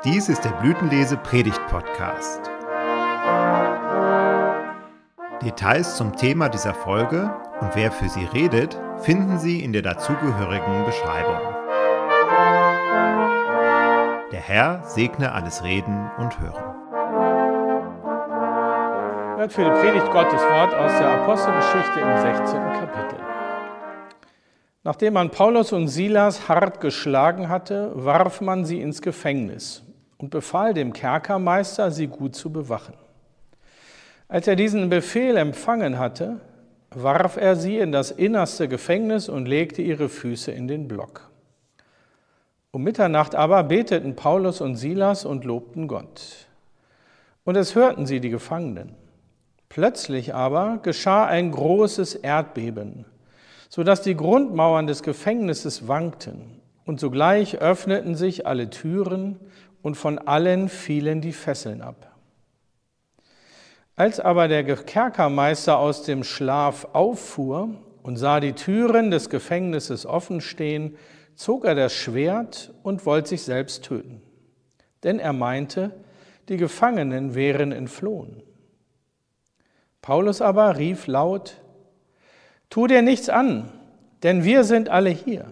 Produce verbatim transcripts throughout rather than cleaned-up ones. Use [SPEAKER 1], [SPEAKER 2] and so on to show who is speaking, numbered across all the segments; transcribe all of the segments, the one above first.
[SPEAKER 1] Dies ist der Blütenlese-Predigt-Podcast. Details zum Thema dieser Folge und wer für sie redet, finden Sie in der dazugehörigen Beschreibung. Der Herr segne alles Reden und Hören.
[SPEAKER 2] Hört für die Predigt Gottes Wort aus der Apostelgeschichte im sechzehnten Kapitel. Nachdem man Paulus und Silas hart geschlagen hatte, warf man sie ins Gefängnis und befahl dem Kerkermeister, sie gut zu bewachen. Als er diesen Befehl empfangen hatte, warf er sie in das innerste Gefängnis und legte ihre Füße in den Block. Um Mitternacht aber beteten Paulus und Silas und lobten Gott. Und es hörten sie, die Gefangenen. Plötzlich aber geschah ein großes Erdbeben, sodass die Grundmauern des Gefängnisses wankten, und sogleich öffneten sich alle Türen, und von allen fielen die Fesseln ab. Als aber der Kerkermeister aus dem Schlaf auffuhr und sah die Türen des Gefängnisses offen stehen, zog er das Schwert und wollte sich selbst töten. Denn er meinte, die Gefangenen wären entflohen. Paulus aber rief laut: Tu dir nichts an, denn wir sind alle hier.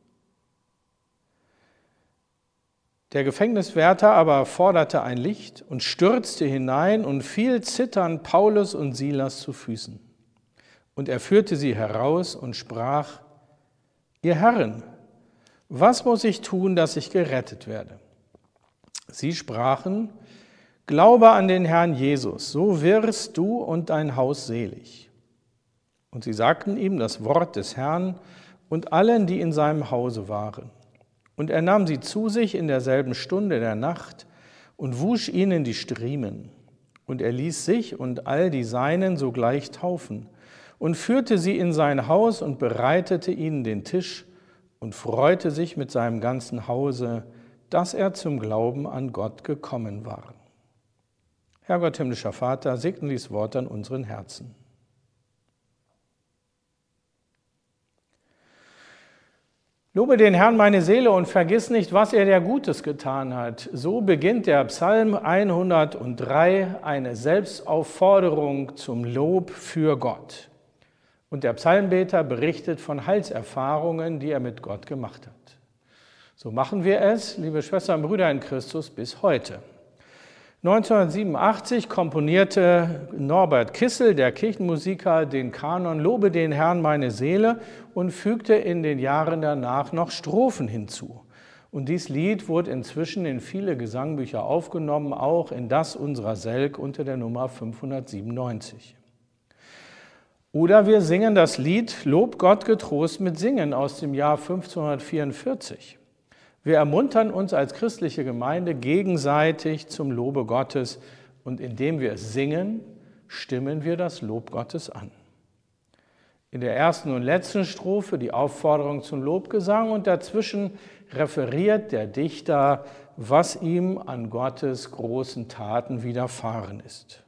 [SPEAKER 2] Der Gefängniswärter aber forderte ein Licht und stürzte hinein und fiel zitternd Paulus und Silas zu Füßen. Und er führte sie heraus und sprach: Ihr Herren, was muss ich tun, dass ich gerettet werde? Sie sprachen: Glaube an den Herrn Jesus, so wirst du und dein Haus selig. Und sie sagten ihm das Wort des Herrn und allen, die in seinem Hause waren. Und er nahm sie zu sich in derselben Stunde der Nacht und wusch ihnen die Striemen. Und er ließ sich und all die Seinen sogleich taufen und führte sie in sein Haus und bereitete ihnen den Tisch und freute sich mit seinem ganzen Hause, dass er zum Glauben an Gott gekommen war. Herr Gott, himmlischer Vater, segne dieses Wort an unseren Herzen. Lobe den Herrn meine Seele und vergiss nicht, was er dir Gutes getan hat. So beginnt der Psalm hundertdrei, eine Selbstaufforderung zum Lob für Gott. Und der Psalmbeter berichtet von Heilserfahrungen, die er mit Gott gemacht hat. So machen wir es, liebe Schwestern und Brüder in Christus, bis heute. neunzehnhundertsiebenundachtzig komponierte Norbert Kissel, der Kirchenmusiker, den Kanon Lobe den Herrn meine Seele und fügte in den Jahren danach noch Strophen hinzu. Und dieses Lied wurde inzwischen in viele Gesangbücher aufgenommen, auch in das unserer Selk unter der Nummer fünfhundertsiebenundneunzig. Oder wir singen das Lied Lob Gott getrost mit Singen aus dem Jahr fünfzehnhundertvierundvierzig. Wir ermuntern uns als christliche Gemeinde gegenseitig zum Lobe Gottes und indem wir es singen, stimmen wir das Lob Gottes an. In der ersten und letzten Strophe die Aufforderung zum Lobgesang und dazwischen referiert der Dichter, was ihm an Gottes großen Taten widerfahren ist.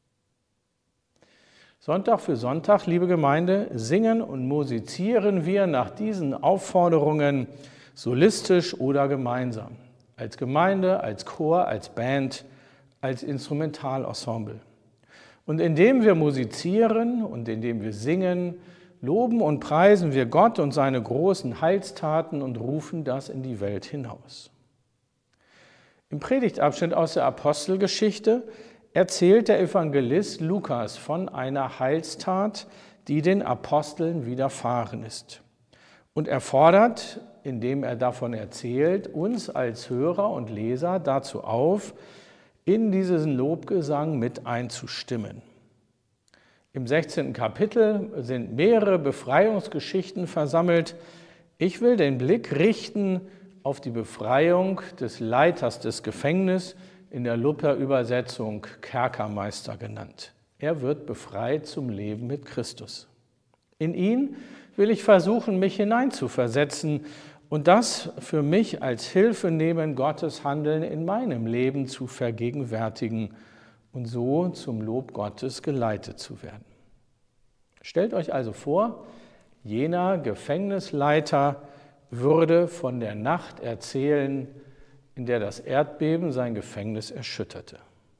[SPEAKER 2] Sonntag für Sonntag, liebe Gemeinde, singen und musizieren wir nach diesen Aufforderungen solistisch oder gemeinsam, als Gemeinde, als Chor, als Band, als Instrumentalensemble. Und indem wir musizieren und indem wir singen, loben und preisen wir Gott und seine großen Heilstaten und rufen das in die Welt hinaus. Im Predigtabschnitt aus der Apostelgeschichte erzählt der Evangelist Lukas von einer Heilstat, die den Aposteln widerfahren ist. Und er fordert, indem er davon erzählt, uns als Hörer und Leser dazu auf, in diesen Lobgesang mit einzustimmen. Im sechzehnten Kapitel sind mehrere Befreiungsgeschichten versammelt. Ich will den Blick richten auf die Befreiung des Leiters des Gefängnisses, in der Luther-Übersetzung Kerkermeister genannt. Er wird befreit zum Leben mit Christus. In ihn will ich versuchen, mich hineinzuversetzen und das für mich als Hilfe nehmen, Gottes Handeln in meinem Leben zu vergegenwärtigen und so zum Lob Gottes geleitet zu werden. Stellt euch also vor, jener Gefängnisleiter würde von der Nacht erzählen, in der das Erdbeben sein Gefängnis erschütterte.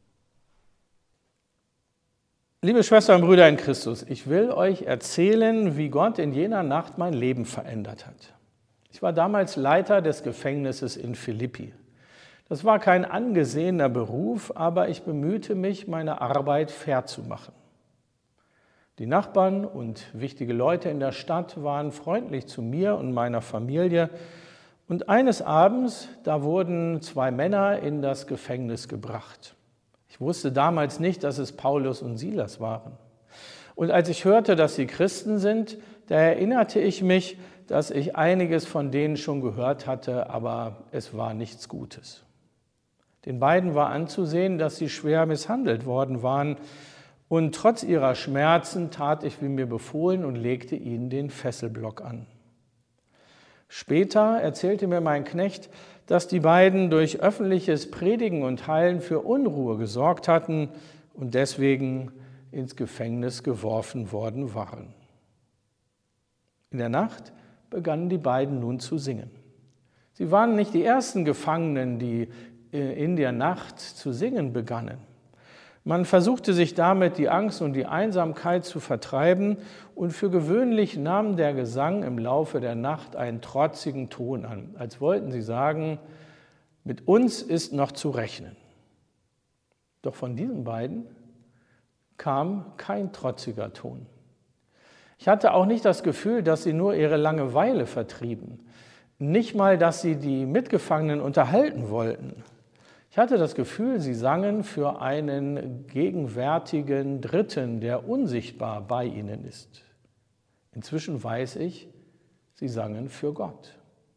[SPEAKER 2] Liebe Schwestern und Brüder in Christus, ich will euch erzählen, wie Gott in jener Nacht mein Leben verändert hat. Ich war damals Leiter des Gefängnisses in Philippi. Das war kein angesehener Beruf, aber ich bemühte mich, meine Arbeit fair zu machen. Die Nachbarn und wichtige Leute in der Stadt waren freundlich zu mir und meiner Familie. Und eines Abends, da wurden zwei Männer in das Gefängnis gebracht. Ich wusste damals nicht, dass es Paulus und Silas waren. Und als ich hörte, dass sie Christen sind, da erinnerte ich mich, dass ich einiges von denen schon gehört hatte, aber es war nichts Gutes. Den beiden war anzusehen, dass sie schwer misshandelt worden waren, und trotz ihrer Schmerzen tat ich, wie mir befohlen, und legte ihnen den Fesselblock an. Später erzählte mir mein Knecht, dass die beiden durch öffentliches Predigen und Heilen für Unruhe gesorgt hatten und deswegen ins Gefängnis geworfen worden waren. In der Nacht begannen die beiden nun zu singen. Sie waren nicht die ersten Gefangenen, die in der Nacht zu singen begannen. Man versuchte sich damit die Angst und die Einsamkeit zu vertreiben, und für gewöhnlich nahm der Gesang im Laufe der Nacht einen trotzigen Ton an, als wollten sie sagen, mit uns ist noch zu rechnen. Doch von diesen beiden kam kein trotziger Ton. Ich hatte auch nicht das Gefühl, dass sie nur ihre Langeweile vertrieben, nicht mal, dass sie die Mitgefangenen unterhalten wollten. Ich hatte das Gefühl, sie sangen für einen gegenwärtigen Dritten, der unsichtbar bei ihnen ist. Inzwischen weiß ich, sie sangen für Gott.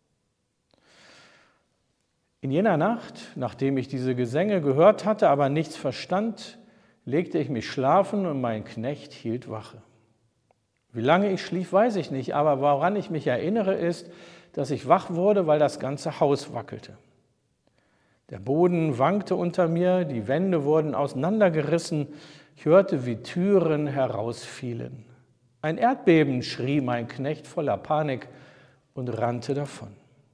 [SPEAKER 2] In jener Nacht, nachdem ich diese Gesänge gehört hatte, aber nichts verstand, legte ich mich schlafen und mein Knecht hielt Wache. Wie lange ich schlief, weiß ich nicht, aber woran ich mich erinnere, ist, dass ich wach wurde, weil das ganze Haus wackelte. Der Boden wankte unter mir, die Wände wurden auseinandergerissen, ich hörte, wie Türen herausfielen. Ein Erdbeben, schrie mein Knecht voller Panik und rannte davon.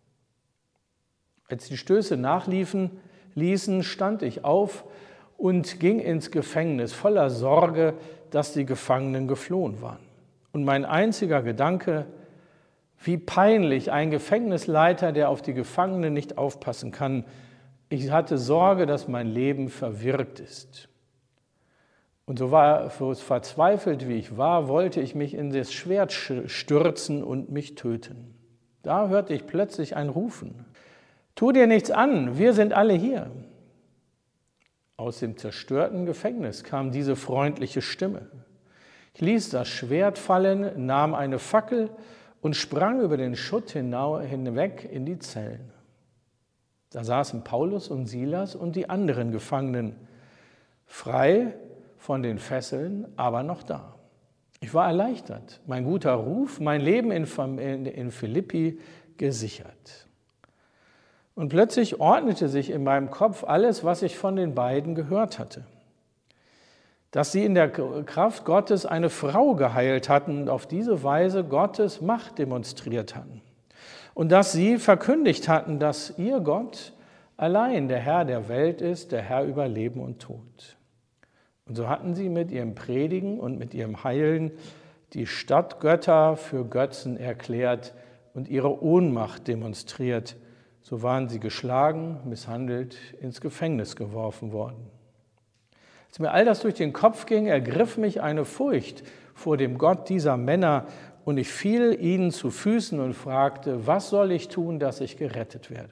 [SPEAKER 2] Als die Stöße nachliefen, ließen, stand ich auf und ging ins Gefängnis, voller Sorge, dass die Gefangenen geflohen waren. Und mein einziger Gedanke, wie peinlich, ein Gefängnisleiter, der auf die Gefangenen nicht aufpassen kann. Ich hatte Sorge, dass mein Leben verwirkt ist. Und so war, so verzweifelt wie ich war, wollte ich mich in das Schwert stürzen und mich töten. Da hörte ich plötzlich ein Rufen. Tu dir nichts an, wir sind alle hier. Aus dem zerstörten Gefängnis kam diese freundliche Stimme. Ich ließ das Schwert fallen, nahm eine Fackel und sprang über den Schutt hinweg in die Zellen. Da saßen Paulus und Silas und die anderen Gefangenen, frei von den Fesseln, aber noch da. Ich war erleichtert, mein guter Ruf, mein Leben in Philippi gesichert. Und plötzlich ordnete sich in meinem Kopf alles, was ich von den beiden gehört hatte. Dass sie in der Kraft Gottes eine Frau geheilt hatten und auf diese Weise Gottes Macht demonstriert hatten. Und dass sie verkündigt hatten, dass ihr Gott allein der Herr der Welt ist, der Herr über Leben und Tod. Und so hatten sie mit ihrem Predigen und mit ihrem Heilen die Stadtgötter für Götzen erklärt und ihre Ohnmacht demonstriert. So waren sie geschlagen, misshandelt, ins Gefängnis geworfen worden. Als mir all das durch den Kopf ging, ergriff mich eine Furcht vor dem Gott dieser Männer und ich fiel ihnen zu Füßen und fragte, was soll ich tun, dass ich gerettet werde?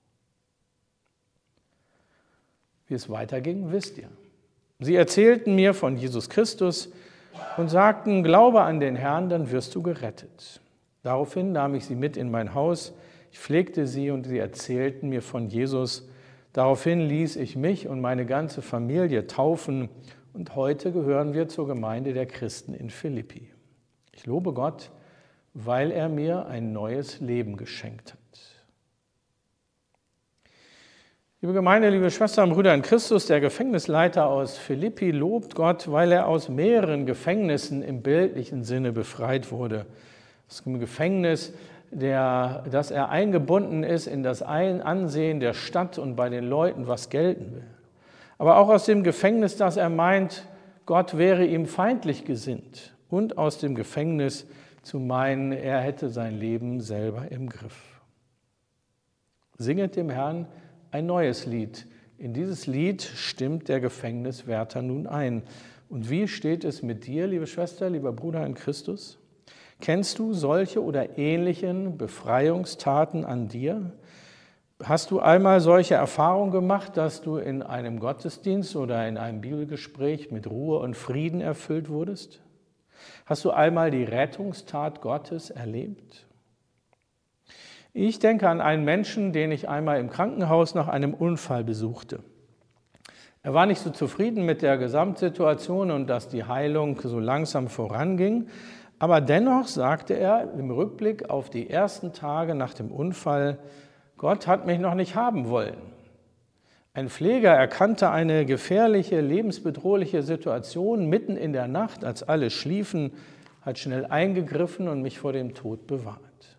[SPEAKER 2] Wie es weiterging, wisst ihr. Sie erzählten mir von Jesus Christus und sagten, glaube an den Herrn, dann wirst du gerettet. Daraufhin nahm ich sie mit in mein Haus, ich pflegte sie und sie erzählten mir von Jesus. Daraufhin ließ ich mich und meine ganze Familie taufen und heute gehören wir zur Gemeinde der Christen in Philippi. Ich lobe Gott, weil er mir ein neues Leben geschenkt hat. Liebe Gemeinde, liebe Schwestern und Brüder in Christus, der Gefängnisleiter aus Philippi lobt Gott, weil er aus mehreren Gefängnissen im bildlichen Sinne befreit wurde. Aus dem Gefängnis der, dass er eingebunden ist in das Ansehen der Stadt und bei den Leuten, was gelten will. Aber auch aus dem Gefängnis, dass er meint, Gott wäre ihm feindlich gesinnt. Und aus dem Gefängnis zu meinen, er hätte sein Leben selber im Griff. Singet dem Herrn ein neues Lied. In dieses Lied stimmt der Gefängniswärter nun ein. Und wie steht es mit dir, liebe Schwester, lieber Bruder in Christus? Kennst du solche oder ähnlichen Befreiungstaten an dir? Hast du einmal solche Erfahrungen gemacht, dass du in einem Gottesdienst oder in einem Bibelgespräch mit Ruhe und Frieden erfüllt wurdest? Hast du einmal die Rettungstat Gottes erlebt? Ich denke an einen Menschen, den ich einmal im Krankenhaus nach einem Unfall besuchte. Er war nicht so zufrieden mit der Gesamtsituation und dass die Heilung so langsam voranging, aber dennoch sagte er im Rückblick auf die ersten Tage nach dem Unfall, Gott hat mich noch nicht haben wollen. Ein Pfleger erkannte eine gefährliche, lebensbedrohliche Situation mitten in der Nacht, als alle schliefen, hat schnell eingegriffen und mich vor dem Tod bewahrt.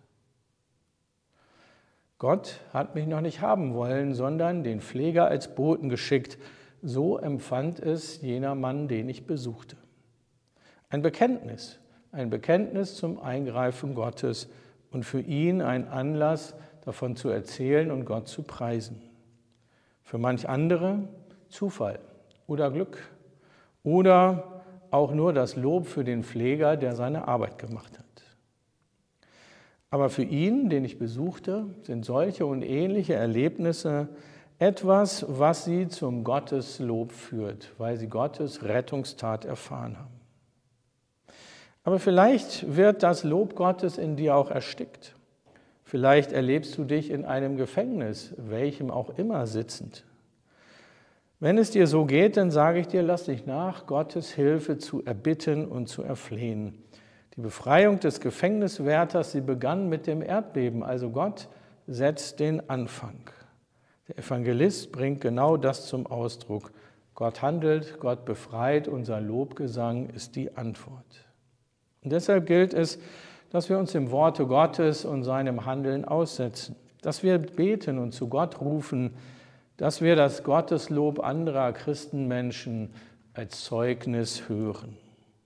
[SPEAKER 2] Gott hat mich noch nicht haben wollen, sondern den Pfleger als Boten geschickt. So empfand es jener Mann, den ich besuchte. Ein Bekenntnis, ein Bekenntnis zum Eingreifen Gottes und für ihn ein Anlass, davon zu erzählen und Gott zu preisen. Für manch andere Zufall oder Glück oder auch nur das Lob für den Pfleger, der seine Arbeit gemacht hat. Aber für ihn, den ich besuchte, sind solche und ähnliche Erlebnisse etwas, was sie zum Gotteslob führt, weil sie Gottes Rettungstat erfahren haben. Aber vielleicht wird das Lob Gottes in dir auch erstickt. Vielleicht erlebst du dich in einem Gefängnis, welchem auch immer sitzend. Wenn es dir so geht, dann sage ich dir, lass dich nach, Gottes Hilfe zu erbitten und zu erflehen. Die Befreiung des Gefängniswärters, sie begann mit dem Erdbeben, also Gott setzt den Anfang. Der Evangelist bringt genau das zum Ausdruck. Gott handelt, Gott befreit, unser Lobgesang ist die Antwort. Und deshalb gilt es, dass wir uns dem Worte Gottes und seinem Handeln aussetzen, dass wir beten und zu Gott rufen, dass wir das Gotteslob anderer Christenmenschen als Zeugnis hören.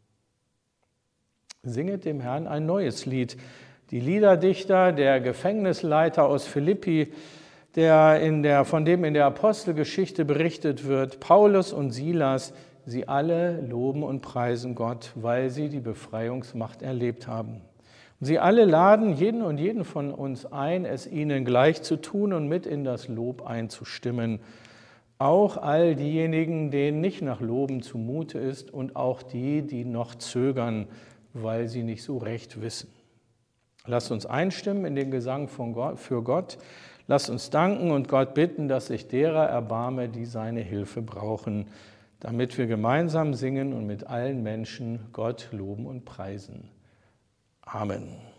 [SPEAKER 2] Singet dem Herrn ein neues Lied. Die Liederdichter, der Gefängnisleiter aus Philippi, der in der, von dem in der Apostelgeschichte berichtet wird, Paulus und Silas, sie alle loben und preisen Gott, weil sie die Befreiungsmacht erlebt haben. Und sie alle laden jeden und jeden von uns ein, es ihnen gleich zu tun und mit in das Lob einzustimmen. Auch all diejenigen, denen nicht nach Loben zumute ist und auch die, die noch zögern, weil sie nicht so recht wissen. Lasst uns einstimmen in den Gesang von Gott, für Gott. Lasst uns danken und Gott bitten, dass sich derer erbarme, die seine Hilfe brauchen, damit wir gemeinsam singen und mit allen Menschen Gott loben und preisen. Amen.